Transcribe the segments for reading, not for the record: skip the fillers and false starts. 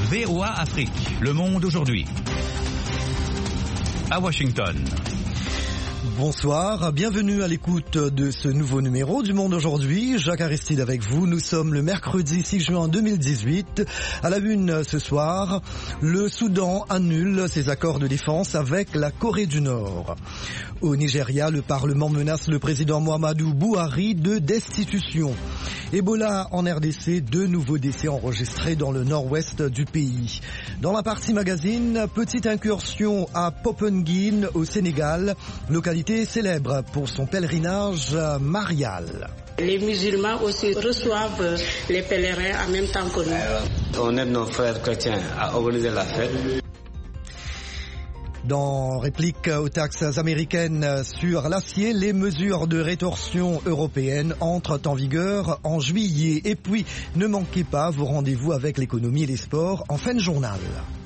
VOA Afrique, le monde aujourd'hui. À Washington. Bonsoir, bienvenue à l'écoute de ce nouveau numéro du Monde aujourd'hui. Jacques Aristide avec vous. Nous sommes le mercredi 6 juin 2018. À la une ce soir, le Soudan annule ses accords de défense avec la Corée du Nord. Au Nigeria, le Parlement menace le président Muhammadu Buhari de destitution. Ebola en RDC, 2 nouveaux décès enregistrés dans le nord-ouest du pays. Dans la partie magazine, petite incursion à Popenguine au Sénégal, localité célèbre pour son pèlerinage marial. Les musulmans aussi reçoivent les pèlerins en même temps que nous. On aide nos frères chrétiens à organiser la fête. Dans réplique aux taxes américaines sur l'acier, les mesures de rétorsion européennes entrent en vigueur en juillet. Et puis, ne manquez pas vos rendez-vous avec l'économie et les sports en fin de journal.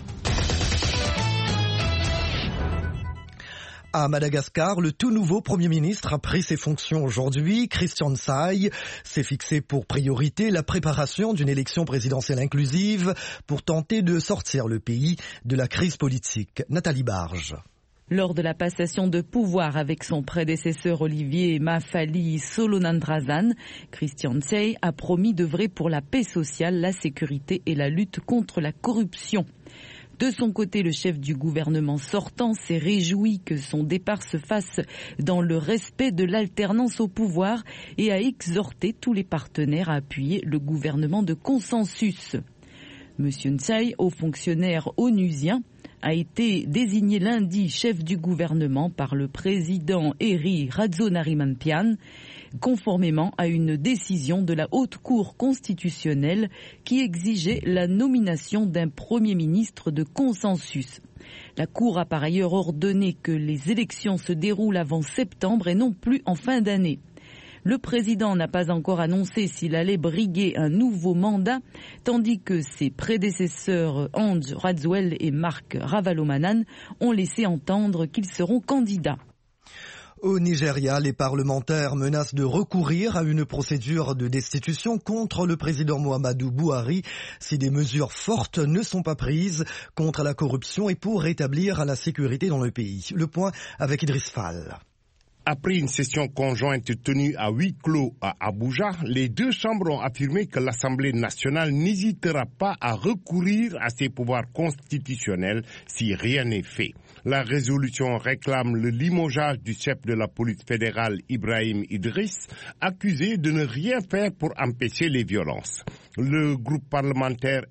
À Madagascar, le tout nouveau Premier ministre a pris ses fonctions aujourd'hui. Christian Tsai s'est fixé pour priorité la préparation d'une élection présidentielle inclusive pour tenter de sortir le pays de la crise politique. Nathalie Barge. Lors de la passation de pouvoir avec son prédécesseur Olivier Mafali Solonandrazan, Christian Tsai a promis d'œuvrer pour la paix sociale, la sécurité et la lutte contre la corruption. De son côté, le chef du gouvernement sortant s'est réjoui que son départ se fasse dans le respect de l'alternance au pouvoir et a exhorté tous les partenaires à appuyer le gouvernement de consensus. Monsieur Tsai, haut fonctionnaire onusien, a été désigné lundi chef du gouvernement par le président Heri Rajaonarimampianina, conformément à une décision de la Haute Cour constitutionnelle qui exigeait la nomination d'un Premier ministre de consensus. La Cour a par ailleurs ordonné que les élections se déroulent avant septembre et non plus en fin d'année. Le président n'a pas encore annoncé s'il allait briguer un nouveau mandat, tandis que ses prédécesseurs Andry Rajoelina et Marc Ravalomanana ont laissé entendre qu'ils seront candidats. Au Nigeria, les parlementaires menacent de recourir à une procédure de destitution contre le président Muhammadu Buhari si des mesures fortes ne sont pas prises contre la corruption et pour rétablir la sécurité dans le pays. Le point avec Idriss Fall. Après une session conjointe tenue à huis clos à Abuja, les deux chambres ont affirmé que l'Assemblée nationale n'hésitera pas à recourir à ses pouvoirs constitutionnels si rien n'est fait. La résolution réclame le limogeage du chef de la police fédérale Ibrahim Idriss, accusé de ne rien faire pour empêcher les violences. Le groupe parlementaire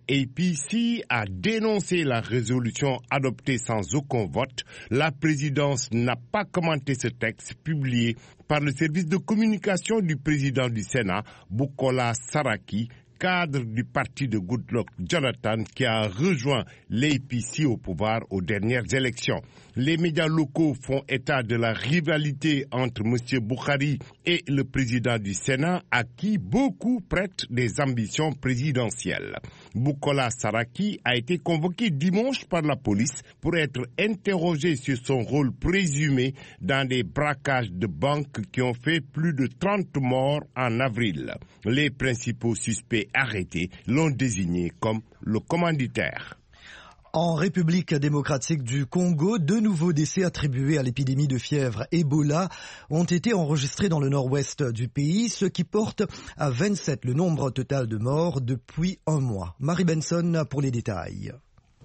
APC a dénoncé la résolution adoptée sans aucun vote. La présidence n'a pas commenté ce texte publié par le service de communication du président du Sénat, Bukola Saraki, cadre du parti de Goodluck Jonathan qui a rejoint l'APC au pouvoir aux dernières élections. Les médias locaux font état de la rivalité entre M. Buhari et le président du Sénat à qui beaucoup prêtent des ambitions présidentielles. Bukola Saraki a été convoqué dimanche par la police pour être interrogé sur son rôle présumé dans des braquages de banques qui ont fait plus de 30 morts en avril. Les principaux suspects arrêtés l'ont désigné comme le commanditaire. En République démocratique du Congo, 2 nouveaux décès attribués à l'épidémie de fièvre Ebola ont été enregistrés dans le nord-ouest du pays, ce qui porte à 27 le nombre total de morts depuis un mois. Marie Benson pour les détails.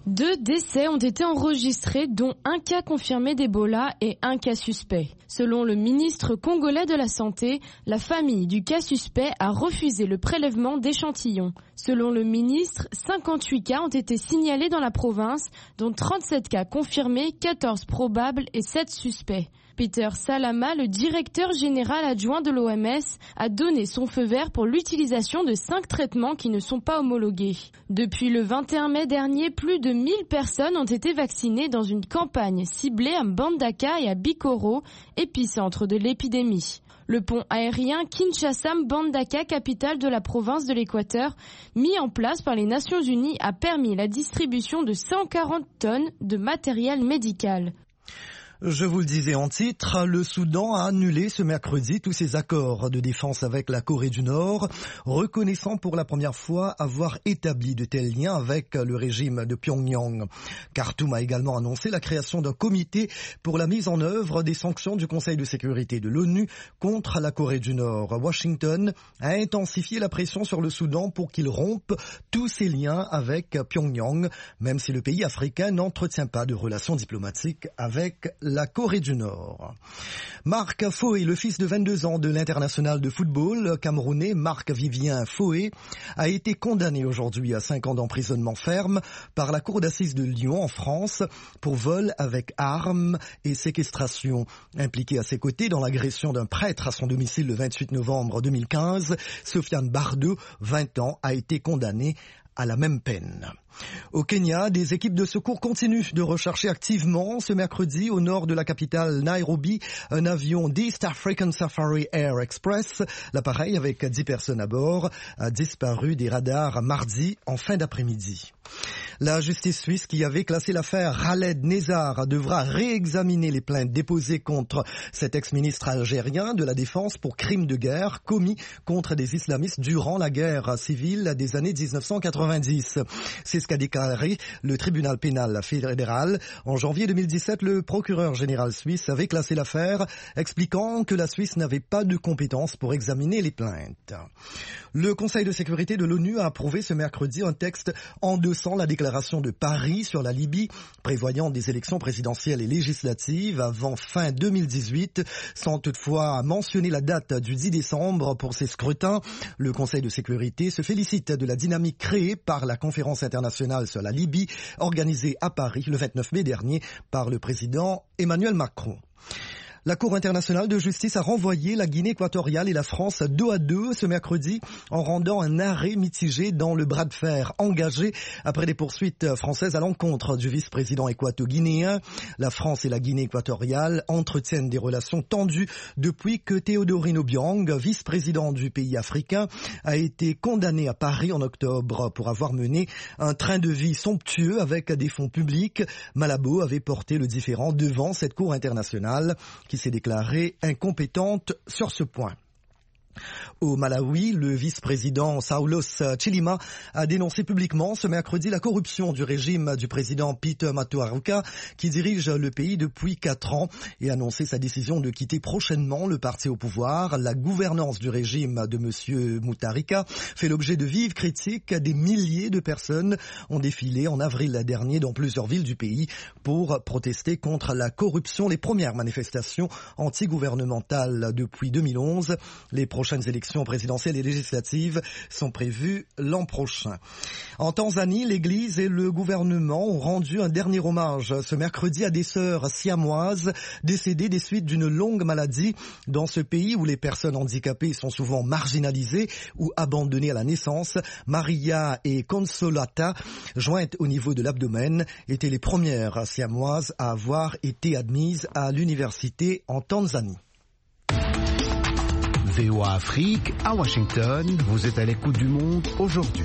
2 décès ont été enregistrés, dont un cas confirmé d'Ebola et un cas suspect. Selon le ministre congolais de la Santé, la famille du cas suspect a refusé le prélèvement d'échantillons. Selon le ministre, 58 cas ont été signalés dans la province, dont 37 cas confirmés, 14 probables et 7 suspects. Peter Salama, le directeur général adjoint de l'OMS, a donné son feu vert pour l'utilisation de 5 traitements qui ne sont pas homologués. Depuis le 21 mai dernier, plus de 1000 personnes ont été vaccinées dans une campagne ciblée à Mbandaka et à Bikoro, épicentre de l'épidémie. Le pont aérien Kinshasa-Mbandaka, capitale de la province de l'Équateur, mis en place par les Nations Unies, a permis la distribution de 140 tonnes de matériel médical. Je vous le disais en titre, le Soudan a annulé ce mercredi tous ses accords de défense avec la Corée du Nord, reconnaissant pour la première fois avoir établi de tels liens avec le régime de Pyongyang. Khartoum a également annoncé la création d'un comité pour la mise en œuvre des sanctions du Conseil de sécurité de l'ONU contre la Corée du Nord. Washington a intensifié la pression sur le Soudan pour qu'il rompe tous ses liens avec Pyongyang, même si le pays africain n'entretient pas de relations diplomatiques avec la Corée du Nord. Marc Foé, le fils de 22 ans de l'international de football camerounais Marc-Vivien Foé, a été condamné aujourd'hui à 5 ans d'emprisonnement ferme par la cour d'assises de Lyon en France pour vol avec armes et séquestration. Impliqué à ses côtés dans l'agression d'un prêtre à son domicile le 28 novembre 2015, Sofiane Bardeux, 20 ans, a été condamné à la même peine. Au Kenya, des équipes de secours continuent de rechercher activement ce mercredi au nord de la capitale Nairobi un avion d'East African Safari Air Express. L'appareil avec 10 personnes à bord a disparu des radars mardi en fin d'après-midi. La justice suisse qui avait classé l'affaire Khaled Nezar devra réexaminer les plaintes déposées contre cet ex-ministre algérien de la Défense pour crimes de guerre commis contre des islamistes durant la guerre civile des années 1990. C'est ce qu'a déclaré le tribunal pénal fédéral. En janvier 2017, le procureur général suisse avait classé l'affaire, expliquant que la Suisse n'avait pas de compétences pour examiner les plaintes. Le Conseil de sécurité de l'ONU a approuvé ce mercredi un texte endossant la déclaration de Paris sur la Libye, prévoyant des élections présidentielles et législatives avant fin 2018, sans toutefois mentionner la date du 10 décembre pour ces scrutins. Le Conseil de sécurité se félicite de la dynamique créée par la conférence internationale sur la Libye, organisée à Paris le 29 mai dernier par le président Emmanuel Macron. La Cour internationale de justice a renvoyé la Guinée équatoriale et la France 2-2 ce mercredi en rendant un arrêt mitigé dans le bras de fer engagé après des poursuites françaises à l'encontre du vice-président équato-guinéen. La France et la Guinée équatoriale entretiennent des relations tendues depuis que Théodorine Obiang, vice-président du pays africain, a été condamné à Paris en octobre pour avoir mené un train de vie somptueux avec des fonds publics. Malabo avait porté le différend devant cette Cour internationale qui s'est déclarée incompétente sur ce point. Au Malawi, le vice-président Saulos Chilima a dénoncé publiquement ce mercredi la corruption du régime du président Peter Mutharika qui dirige le pays depuis 4 ans et a annoncé sa décision de quitter prochainement le parti au pouvoir. La gouvernance du régime de M. Mutharika fait l'objet de vives critiques. Des milliers de personnes ont défilé en avril dernier dans plusieurs villes du pays pour protester contre la corruption. Les premières manifestations anti-gouvernementales depuis 2011. Les prochaines élections présidentielles et législatives sont prévues l'an prochain. En Tanzanie, l'Église et le gouvernement ont rendu un dernier hommage ce mercredi à des sœurs siamoises décédées des suites d'une longue maladie. Dans ce pays où les personnes handicapées sont souvent marginalisées ou abandonnées à la naissance, Maria et Consolata, jointes au niveau de l'abdomen, étaient les premières siamoises à avoir été admises à l'université en Tanzanie. VOA Afrique, à Washington, vous êtes à l'écoute du monde aujourd'hui.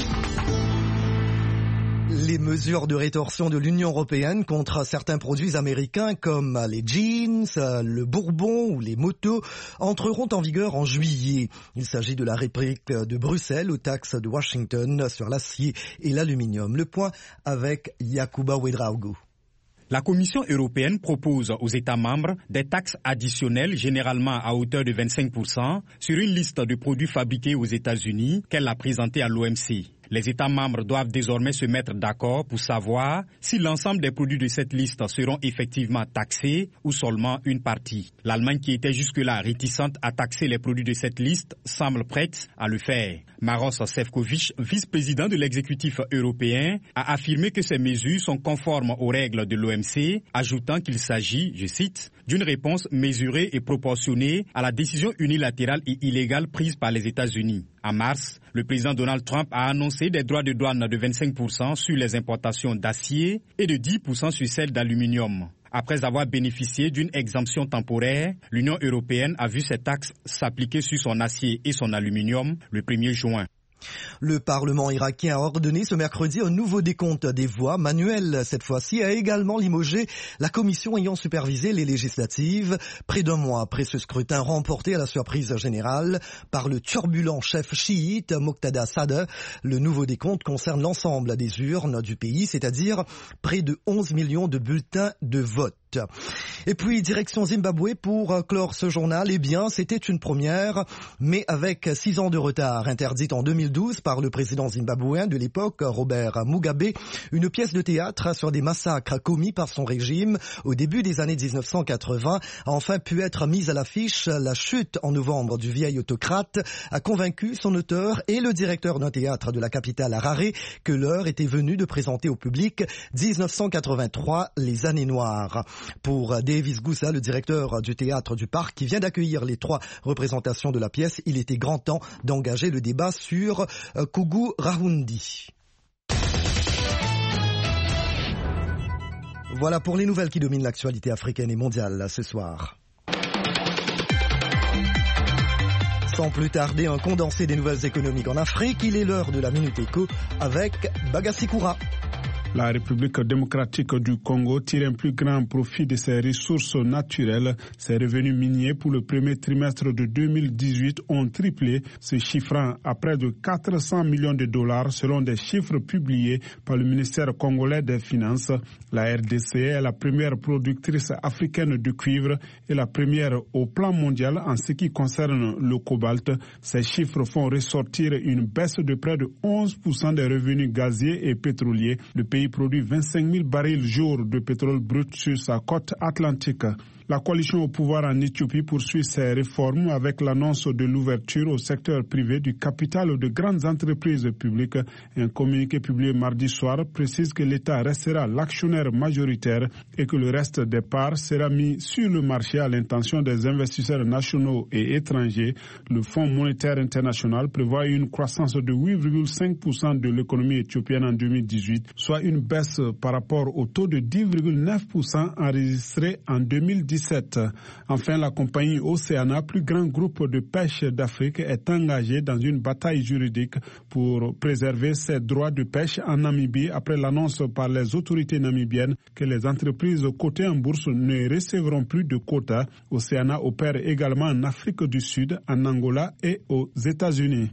Les mesures de rétorsion de l'Union européenne contre certains produits américains comme les jeans, le bourbon ou les motos entreront en vigueur en juillet. Il s'agit de la réplique de Bruxelles aux taxes de Washington sur l'acier et l'aluminium. Le point avec Yacouba Ouedraogo. La Commission européenne propose aux États membres des taxes additionnelles, généralement à hauteur de 25%, sur une liste de produits fabriqués aux États-Unis qu'elle a présentée à l'OMC. Les États membres doivent désormais se mettre d'accord pour savoir si l'ensemble des produits de cette liste seront effectivement taxés ou seulement une partie. L'Allemagne, qui était jusque-là réticente à taxer les produits de cette liste, semble prête à le faire. Maroš Šefčovič, vice-président de l'exécutif européen, a affirmé que ces mesures sont conformes aux règles de l'OMC, ajoutant qu'il s'agit, je cite, d'une réponse mesurée et proportionnée à la décision unilatérale et illégale prise par les États-Unis. En mars, le président Donald Trump a annoncé des droits de douane de 25% sur les importations d'acier et de 10% sur celles d'aluminium. Après avoir bénéficié d'une exemption temporaire, l'Union européenne a vu ces taxes s'appliquer sur son acier et son aluminium le 1er juin. Le Parlement irakien a ordonné ce mercredi un nouveau décompte des voix manuel. Cette fois-ci, a également limogé la commission ayant supervisé les législatives. Près d'un mois après ce scrutin remporté à la surprise générale par le turbulent chef chiite Moqtada Sadr, le nouveau décompte concerne l'ensemble des urnes du pays, c'est-à-dire près de 11 millions de bulletins de vote. Et puis, direction Zimbabwe pour clore ce journal. Eh bien, c'était une première, mais avec 6 ans de retard. Interdite en 2012 par le président zimbabwéen de l'époque, Robert Mugabe, une pièce de théâtre sur des massacres commis par son régime au début des années 1980 a enfin pu être mise à l'affiche. La chute en novembre du vieil autocrate a convaincu son auteur et le directeur d'un théâtre de la capitale Harare que l'heure était venue de présenter au public 1983, les années noires. Pour Davis Goussa, le directeur du théâtre du Parc, qui vient d'accueillir les 3 représentations de la pièce, il était grand temps d'engager le débat sur Kugu Rahundi. Voilà pour les nouvelles qui dominent l'actualité africaine et mondiale ce soir. Sans plus tarder, un condensé des nouvelles économiques en Afrique. Il est l'heure de la Minute Éco avec Bagassi Koura. La République démocratique du Congo tire un plus grand profit de ses ressources naturelles. Ses revenus miniers pour le premier trimestre de 2018 ont triplé, se chiffrant à près de 400 millions de dollars selon des chiffres publiés par le ministère congolais des Finances. La RDC est la première productrice africaine de cuivre et la première au plan mondial en ce qui concerne le cobalt. Ces chiffres font ressortir une baisse de près de 11% des revenus gaziers et pétroliers. Le pays produit 25 000 barils jour de pétrole brut sur sa côte atlantique. La coalition au pouvoir en Éthiopie poursuit ses réformes avec l'annonce de l'ouverture au secteur privé du capital de grandes entreprises publiques. Un communiqué publié mardi soir précise que l'État restera l'actionnaire majoritaire et que le reste des parts sera mis sur le marché à l'intention des investisseurs nationaux et étrangers. Le Fonds monétaire international prévoit une croissance de 8,5% de l'économie éthiopienne en 2018, soit une baisse par rapport au taux de 10,9% enregistré en 2017. Enfin, la compagnie Oceana, plus grand groupe de pêche d'Afrique, est engagée dans une bataille juridique pour préserver ses droits de pêche en Namibie après l'annonce par les autorités namibiennes que les entreprises cotées en bourse ne recevront plus de quotas. Oceana opère également en Afrique du Sud, en Angola et aux États-Unis.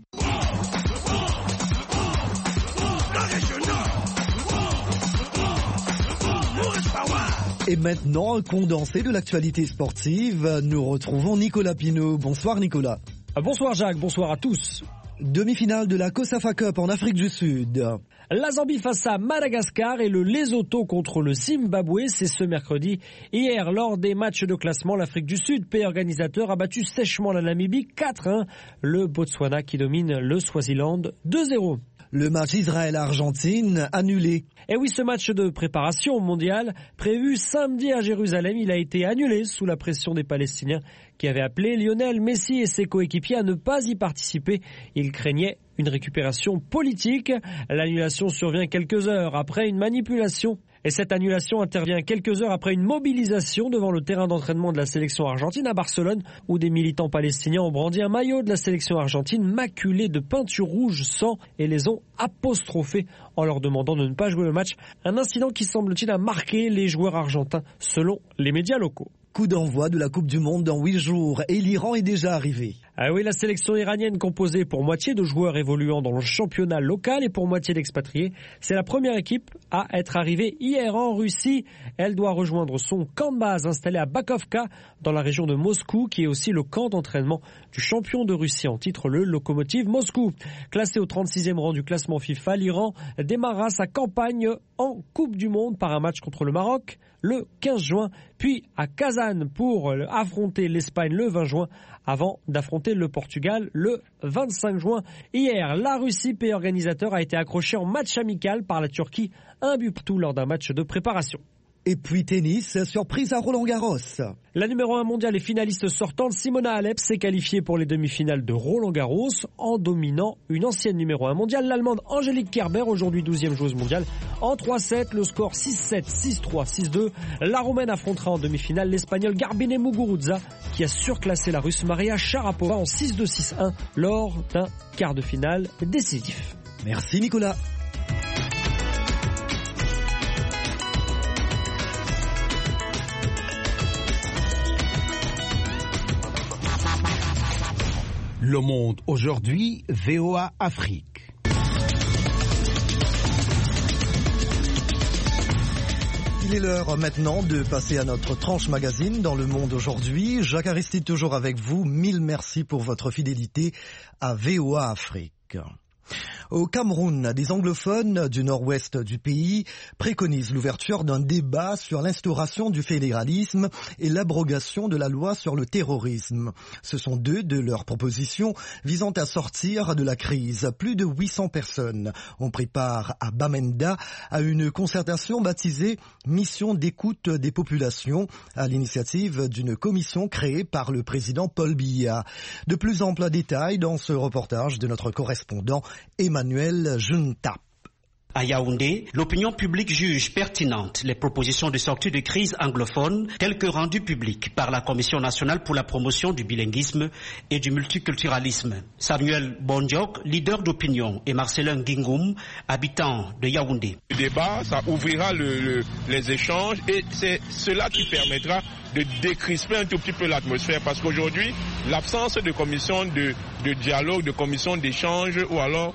Et maintenant, un condensé de l'actualité sportive. Nous retrouvons Nicolas Pinault. Bonsoir Nicolas. Bonsoir Jacques, bonsoir à tous. Demi-finale de la COSAFA Cup en Afrique du Sud. La Zambie face à Madagascar et le Lesotho contre le Zimbabwe, c'est ce mercredi. Hier, lors des matchs de classement, l'Afrique du Sud, pays organisateur, a battu sèchement la Namibie 4-1. Le Botswana qui domine le Swaziland 2-0. Le match Israël-Argentine annulé. Et oui, ce match de préparation mondiale, prévu samedi à Jérusalem, il a été annulé sous la pression des Palestiniens qui avaient appelé Lionel Messi et ses coéquipiers à ne pas y participer. Ils craignaient une récupération politique. L'annulation survient quelques heures après une manipulation. Et cette annulation intervient quelques heures après une mobilisation devant le terrain d'entraînement de la sélection argentine à Barcelone, où des militants palestiniens ont brandi un maillot de la sélection argentine maculé de peinture rouge sang et les ont apostrophés en leur demandant de ne pas jouer le match. Un incident qui semble-t-il a marqué les joueurs argentins selon les médias locaux. Coup d'envoi de la Coupe du Monde dans 8 jours et l'Iran est déjà arrivé. Ah oui, la sélection iranienne composée pour moitié de joueurs évoluant dans le championnat local et pour moitié d'expatriés, c'est la première équipe à être arrivée hier en Russie. Elle doit rejoindre son camp de base installé à Bakovka dans la région de Moscou, qui est aussi le camp d'entraînement du champion de Russie en titre, le Lokomotiv Moscou. Classé au 36e rang du classement FIFA, l'Iran démarrera sa campagne en Coupe du Monde par un match contre le Maroc le 15 juin, puis à Kazan pour affronter l'Espagne le 20 juin, avant d'affronter le Portugal le 25 juin. Hier, la Russie, pays organisateur, a été accrochée en match amical par la Turquie, un but partout lors d'un match de préparation. Et puis tennis, surprise à Roland-Garros. La numéro 1 mondiale et finaliste sortante Simona Halep s'est qualifiée pour les demi-finales de Roland-Garros en dominant une ancienne numéro 1 mondiale, l'Allemande Angelique Kerber, aujourd'hui 12e joueuse mondiale, en 3-7, le score 6-7, 6-3, 6-2. La Roumaine affrontera en demi-finale l'Espagnole Garbine Muguruza qui a surclassé la Russe Maria Sharapova en 6-2, 6-1 lors d'un quart de finale décisif. Merci Nicolas. Le Monde aujourd'hui, VOA Afrique. Il est l'heure maintenant de passer à notre tranche magazine dans Le Monde aujourd'hui. Jacques Aristide toujours avec vous. Mille merci pour votre fidélité à VOA Afrique. Au Cameroun, des anglophones du nord-ouest du pays préconisent l'ouverture d'un débat sur l'instauration du fédéralisme et l'abrogation de la loi sur le terrorisme. Ce sont deux de leurs propositions visant à sortir de la crise. Plus de 800 personnes ont pris part à Bamenda à une concertation baptisée Mission d'écoute des populations à l'initiative d'une commission créée par le président Paul Biya. De plus amples détails dans ce reportage de notre correspondant Emmanuel Juntap. À Yaoundé, l'opinion publique juge pertinentes les propositions de sortie de crise anglophone telles que rendues publiques par la Commission nationale pour la promotion du bilinguisme et du multiculturalisme. Samuel Bondiok, leader d'opinion, et Marcelin Guingoum, habitant de Yaoundé. Le débat, ça ouvrira les échanges et c'est cela qui permettra de décrisper un tout petit peu l'atmosphère parce qu'aujourd'hui, l'absence de commission de dialogue, de commission d'échange ou alors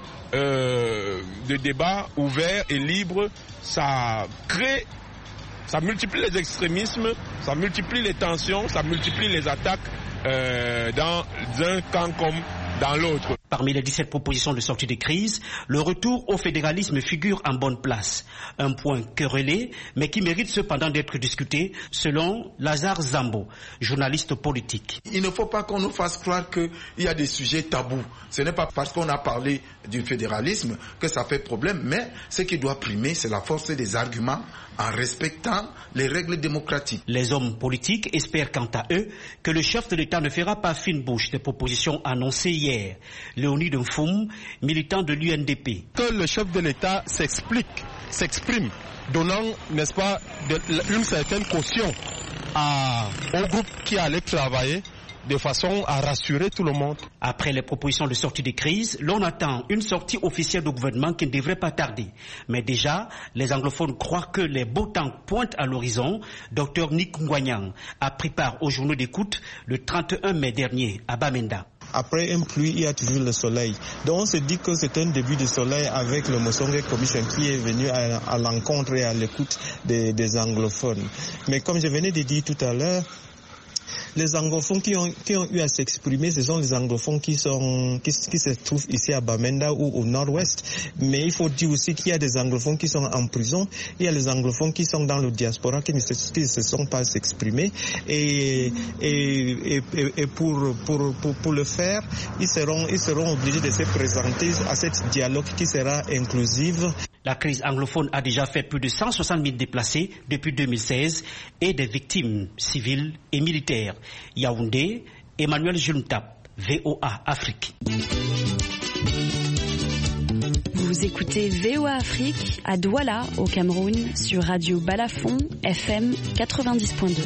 de débat ouvert et libre, ça multiplie les extrémismes, ça multiplie les tensions, ça multiplie les attaques dans un camp comme dans l'autre. Parmi les 17 propositions de sortie de crise, le retour au fédéralisme figure en bonne place. Un point querellé, mais qui mérite cependant d'être discuté, selon Lazare Zambo, journaliste politique. Il ne faut pas qu'on nous fasse croire qu'il y a des sujets tabous. Ce n'est pas parce qu'on a parlé du fédéralisme que ça fait problème, mais ce qui doit primer, c'est la force des arguments en respectant les règles démocratiques. Les hommes politiques espèrent quant à eux que le chef de l'État ne fera pas fine bouche des propositions annoncées hier. Léonide Nfoum, militant de l'UNDP. Que le chef de l'État s'exprime, donnant, n'est-ce pas, une certaine caution au groupe qui allait travailler de façon à rassurer tout le monde. Après les propositions de sortie de crise, l'on attend une sortie officielle du gouvernement qui ne devrait pas tarder. Mais déjà, les anglophones croient que les beaux temps pointent à l'horizon. Dr Nick Ngwanyang a pris part aux journaux d'écoute le 31 mai dernier à Bamenda. Après une pluie, il y a toujours le soleil. Donc on se dit que c'est un début de soleil avec le Mosonge Commission qui est venu à l'encontre et à l'écoute des anglophones. Mais comme je venais de dire tout à l'heure, les anglophones qui ont eu à s'exprimer, ce sont les anglophones qui se trouvent ici à Bamenda ou au nord-ouest. Mais il faut dire aussi qu'il y a des anglophones qui sont en prison. Il y a les anglophones qui sont dans le diaspora qui ne se sont pas s'exprimer. Et pour le faire, ils seront obligés de se présenter à ce dialogue qui sera inclusif. La crise anglophone a déjà fait plus de 160 000 déplacés depuis 2016 et des victimes civiles et militaires. Yaoundé, Emmanuel Juntap, VOA Afrique. Vous écoutez VOA Afrique à Douala, au Cameroun, sur Radio Balafon, FM 90.2.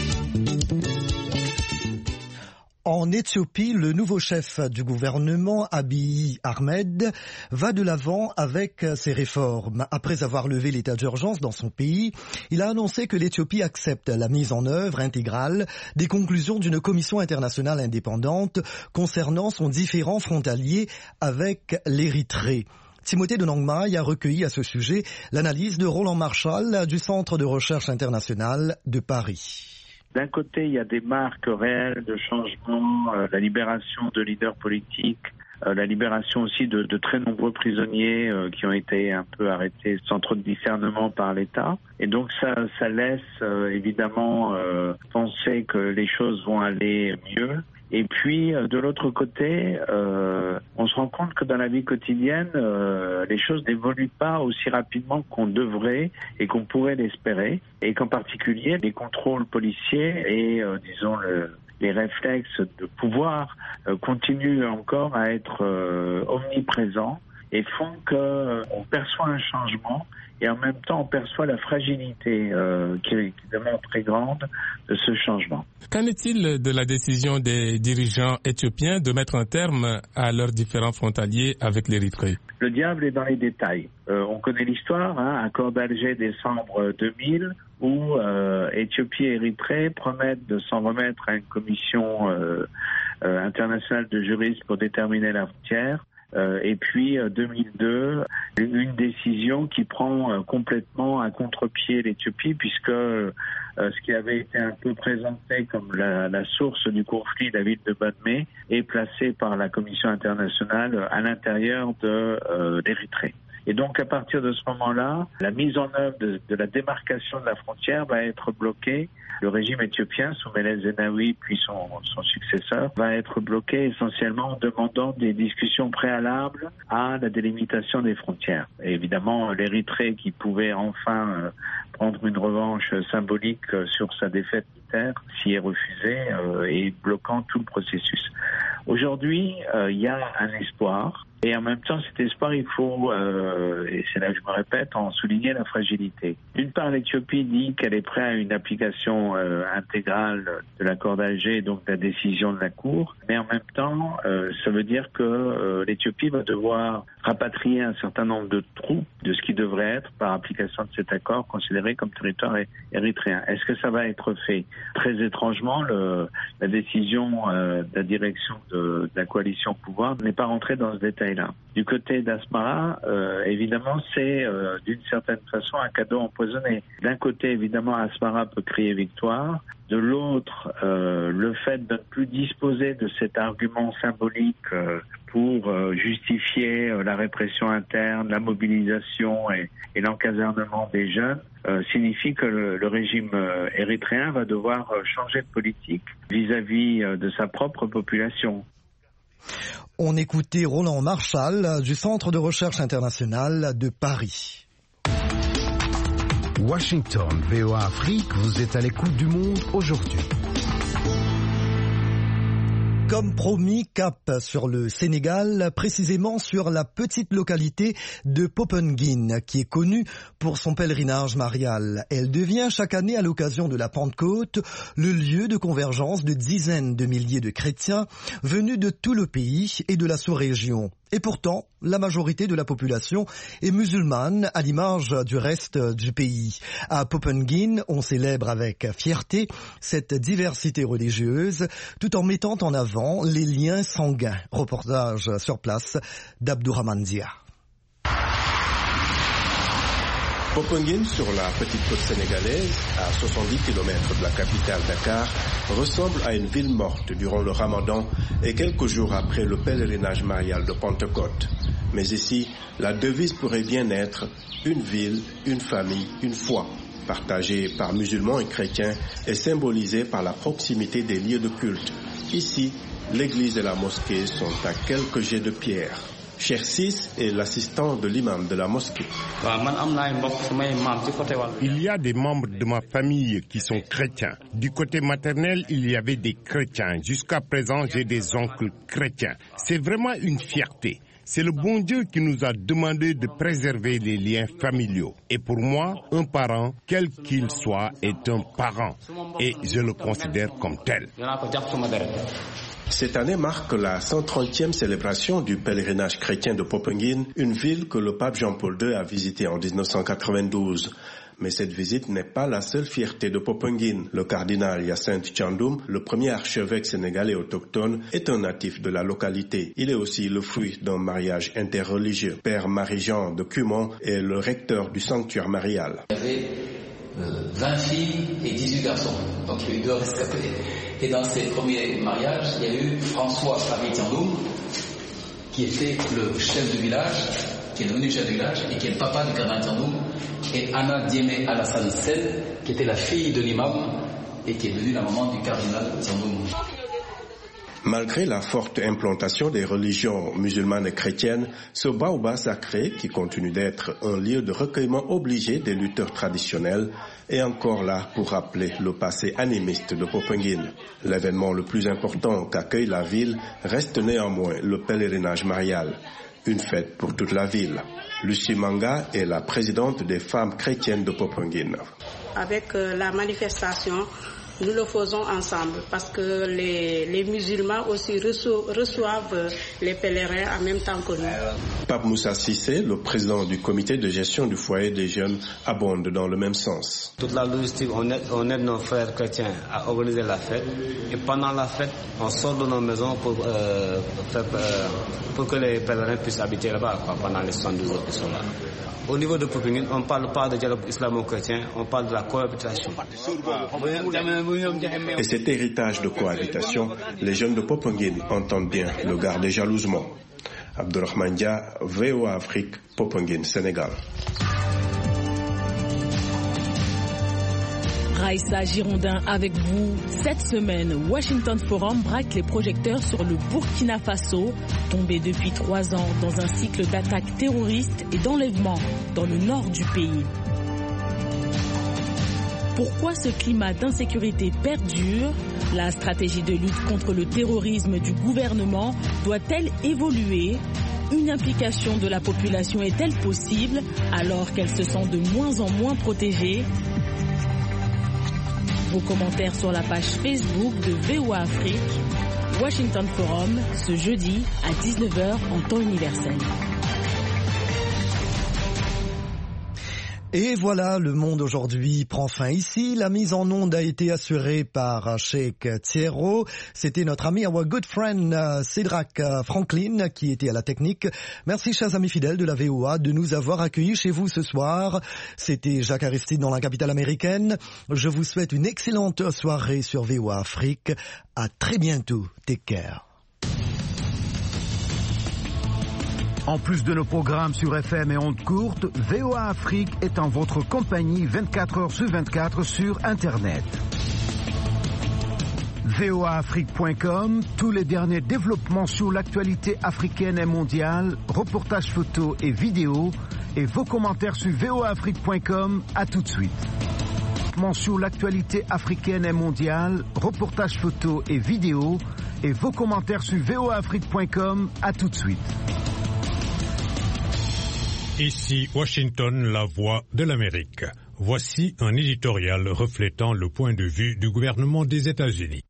En Éthiopie, le nouveau chef du gouvernement, Abiy Ahmed, va de l'avant avec ses réformes. Après avoir levé l'état d'urgence dans son pays, il a annoncé que l'Éthiopie accepte la mise en œuvre intégrale des conclusions d'une commission internationale indépendante concernant son différend frontalier avec l'Érythrée. Timothée de Nangmai a recueilli à ce sujet l'analyse de Roland Marshall du Centre de recherche internationale de Paris. D'un côté, il y a des marques réelles de changement, la libération de leaders politiques, la libération aussi de très nombreux prisonniers qui ont été un peu arrêtés sans trop de discernement par l'État. Et donc ça laisse évidemment penser que les choses vont aller mieux. Et puis, de l'autre côté, on se rend compte que dans la vie quotidienne, les choses n'évoluent pas aussi rapidement qu'on devrait et qu'on pourrait l'espérer. Et qu'en particulier, les contrôles policiers et, disons, les réflexes de pouvoir continuent encore à être omniprésents et font qu'on perçoit un changement et en même temps on perçoit la fragilité qui est évidemment très grande de ce changement. Qu'en est-il de la décision des dirigeants éthiopiens de mettre un terme à leurs différends frontaliers avec l'Érythrée? Le diable est dans les détails. On connaît l'histoire, accord d'Alger décembre 2000, où Éthiopie et Érythrée promettent de s'en remettre à une commission internationale de juristes pour déterminer la frontière. Et puis 2002, une décision qui prend complètement à contre-pied l'Éthiopie, puisque ce qui avait été un peu présenté comme la source du conflit, la ville de Badmé, est placé par la Commission internationale à l'intérieur de l'Érythrée. Et donc, à partir de ce moment-là, la mise en œuvre de la démarcation de la frontière va être bloquée. Le régime éthiopien, sous Meles Zenawi, puis son successeur, va être bloqué essentiellement en demandant des discussions préalables à la délimitation des frontières. Et évidemment, l'Érythrée, qui pouvait enfin prendre une revanche symbolique sur sa défaite militaire, s'y est refusée et bloquant tout le processus. Aujourd'hui, il y a un espoir. Et en même temps, cet espoir, il faut, et c'est là que je me répète, en souligner la fragilité. D'une part, l'Éthiopie dit qu'elle est prête à une application intégrale de l'accord d'Alger, donc de la décision de la Cour. Mais en même temps, ça veut dire que l'Éthiopie va devoir rapatrier un certain nombre de troupes de ce qui devrait être, par application de cet accord, considéré comme territoire érythréen. Est-ce que ça va être fait? Très étrangement, la décision de la direction de la coalition au pouvoir n'est pas rentrée dans ce détail. Du côté d'Asmara, évidemment, c'est d'une certaine façon un cadeau empoisonné. D'un côté, évidemment, Asmara peut crier victoire. De l'autre, le fait de ne plus disposer de cet argument symbolique pour justifier la répression interne, la mobilisation et l'encasernement des jeunes signifie que le régime érythréen va devoir changer de politique vis-à-vis de sa propre population. On écoutait Roland Marchal du Centre de recherche internationale de Paris. Washington, VOA Afrique, vous êtes à l'écoute du monde aujourd'hui. Comme promis, cap sur le Sénégal, précisément sur la petite localité de Popenguine, qui est connue pour son pèlerinage marial. Elle devient chaque année, à l'occasion de la Pentecôte, le lieu de convergence de dizaines de milliers de chrétiens venus de tout le pays et de la sous-région. Et pourtant, la majorité de la population est musulmane, à l'image du reste du pays. À Popenguine, on célèbre avec fierté cette diversité religieuse, tout en mettant en avant les liens sanguins. Reportage sur place d'Abdourahmane Dia. Popenguine, sur la petite côte sénégalaise, à 70 km de la capitale Dakar, ressemble à une ville morte durant le Ramadan et quelques jours après le pèlerinage marial de Pentecôte. Mais ici, la devise pourrait bien être une ville, une famille, une foi, partagée par musulmans et chrétiens et symbolisée par la proximité des lieux de culte. Ici, l'église et la mosquée sont à quelques jets de pierre. Cheikh Sis est l'assistant de l'imam de la mosquée. Il y a des membres de ma famille qui sont chrétiens. Du côté maternel, il y avait des chrétiens. Jusqu'à présent, j'ai des oncles chrétiens. C'est vraiment une fierté. C'est le bon Dieu qui nous a demandé de préserver les liens familiaux. Et pour moi, un parent, quel qu'il soit, est un parent. Et je le considère comme tel. Cette année marque la 130e célébration du pèlerinage chrétien de Popenguine, une ville que le pape Jean-Paul II a visitée en 1992. Mais cette visite n'est pas la seule fierté de Popenguine. Le cardinal Hyacinthe Thiandoum, le premier archevêque sénégalais autochtone, est un natif de la localité. Il est aussi le fruit d'un mariage interreligieux. Père Marie-Jean de Cumont est le recteur du sanctuaire marial. Il y avait 20 filles et 18 garçons, donc il y a eu 2 rescapés. Et dans ces premiers mariages, il y a eu François Thiandoum, qui était le chef du village, qui est devenu chef du village, et qui est le papa du cardinal Thiandoum, et Anna Diémé Alassane Sen, qui était la fille de l'imam, et qui est devenue la maman du cardinal Thiandoum. Malgré la forte implantation des religions musulmanes et chrétiennes, ce baobab sacré, qui continue d'être un lieu de recueillement obligé des lutteurs traditionnels, est encore là pour rappeler le passé animiste de Popenguine. L'événement le plus important qu'accueille la ville reste néanmoins le pèlerinage marial, une fête pour toute la ville. Lucie Manga est la présidente des femmes chrétiennes de Popenguine. Avec la manifestation, nous le faisons ensemble parce que les musulmans aussi reçoivent les pèlerins en même temps que nous. Pape Moussa Sissé, le président du comité de gestion du foyer des jeunes, abonde dans le même sens. Toute la logistique, on aide nos frères chrétiens à organiser la fête. Et pendant la fête, on sort de nos maisons pour que les pèlerins puissent habiter là-bas pendant les 72 heures qui sont là. Au niveau de Popenguine, on ne parle pas de dialogue islamo-chrétien, on parle de la cohabitation. Et cet héritage de cohabitation, les jeunes de Popenguine entendent bien le garder jalousement. Abdurrahman Dia, VOA Afrique, Popenguine, Sénégal. Raïssa Girondin avec vous. Cette semaine, Washington Forum braque les projecteurs sur le Burkina Faso, tombé depuis 3 ans dans un cycle d'attaques terroristes et d'enlèvements dans le nord du pays. Pourquoi ce climat d'insécurité perdure? La stratégie de lutte contre le terrorisme du gouvernement doit-elle évoluer? Une implication de la population est-elle possible alors qu'elle se sent de moins en moins protégée? Vos commentaires sur la page Facebook de VOA Afrique, Washington Forum, ce jeudi à 19h en temps universel. Et voilà, le monde aujourd'hui prend fin ici. La mise en onde a été assurée par Sheikh Thierro. C'était notre ami, our good friend Cédric Franklin qui était à la technique. Merci chers amis fidèles de la VOA de nous avoir accueillis chez vous ce soir. C'était Jacques Aristide dans la capitale américaine. Je vous souhaite une excellente soirée sur VOA Afrique. À très bientôt. Take care. En plus de nos programmes sur FM et ondes courtes, VOA Afrique est en votre compagnie 24 heures sur 24 sur Internet. voaafrique.com, tous les derniers développements sur l'actualité africaine et mondiale, reportages photos et vidéos, et vos commentaires sur voaafrique.com. À tout de suite. Sur l'actualité africaine et mondiale, reportages photos et vidéos, et vos commentaires sur voaafrique.com. À tout de suite. Ici Washington, la voix de l'Amérique. Voici un éditorial reflétant le point de vue du gouvernement des États-Unis.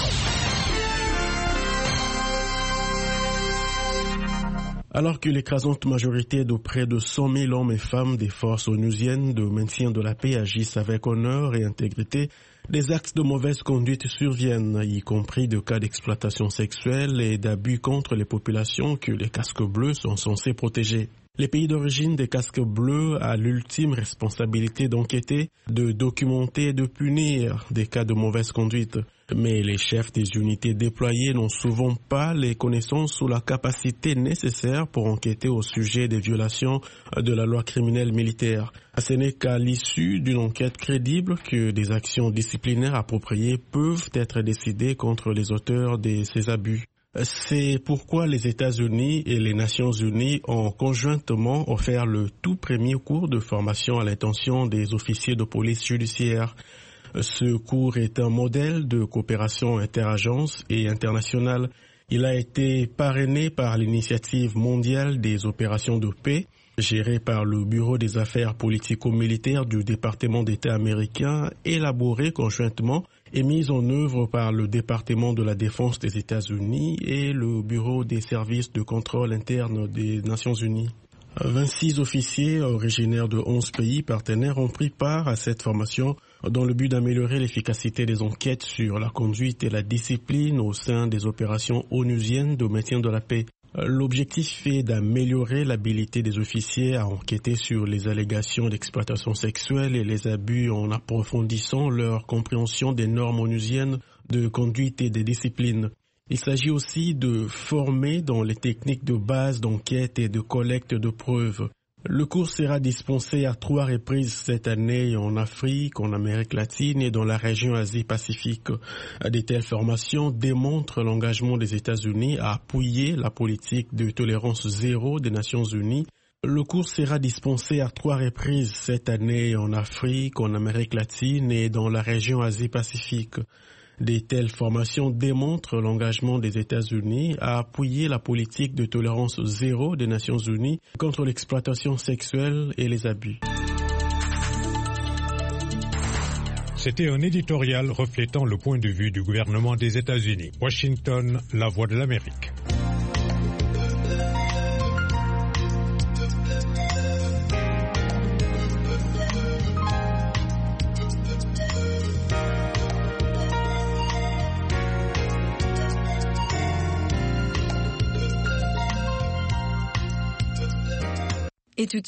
Alors que l'écrasante majorité de près de 100 000 hommes et femmes des forces onusiennes de maintien de la paix agissent avec honneur et intégrité, des actes de mauvaise conduite surviennent, y compris de cas d'exploitation sexuelle et d'abus contre les populations que les casques bleus sont censés protéger. Les pays d'origine des casques bleus a l'ultime responsabilité d'enquêter, de documenter et de punir des cas de mauvaise conduite. Mais les chefs des unités déployées n'ont souvent pas les connaissances ou la capacité nécessaire pour enquêter au sujet des violations de la loi criminelle militaire. Ce n'est qu'à l'issue d'une enquête crédible que des actions disciplinaires appropriées peuvent être décidées contre les auteurs de ces abus. C'est pourquoi les États-Unis et les Nations Unies ont conjointement offert le tout premier cours de formation à l'intention des officiers de police judiciaire. Ce cours est un modèle de coopération interagences et internationale. Il a été parrainé par l'initiative mondiale des opérations de paix, gérée par le Bureau des affaires politico-militaires du département d'État américain, élaboré conjointement et mise en œuvre par le département de la défense des États-Unis et le Bureau des services de contrôle interne des Nations Unies. 26 officiers originaires de 11 pays partenaires ont pris part à cette formation dans le but d'améliorer l'efficacité des enquêtes sur la conduite et la discipline au sein des opérations onusiennes de maintien de la paix. L'objectif est d'améliorer l'habilité des officiers à enquêter sur les allégations d'exploitation sexuelle et les abus en approfondissant leur compréhension des normes onusiennes de conduite et des disciplines. Il s'agit aussi de former dans les techniques de base d'enquête et de collecte de preuves. Le cours sera dispensé à 3 reprises cette année en Afrique, en Amérique latine et dans la région Asie-Pacifique. De telles formations démontrent l'engagement des États-Unis à appuyer la politique de tolérance zéro des Nations Unies. Le cours sera dispensé à 3 reprises cette année en Afrique, en Amérique latine et dans la région Asie-Pacifique. De telles formations démontrent l'engagement des États-Unis à appuyer la politique de tolérance zéro des Nations Unies contre l'exploitation sexuelle et les abus. C'était un éditorial reflétant le point de vue du gouvernement des États-Unis. Washington, la voix de l'Amérique. Et tout de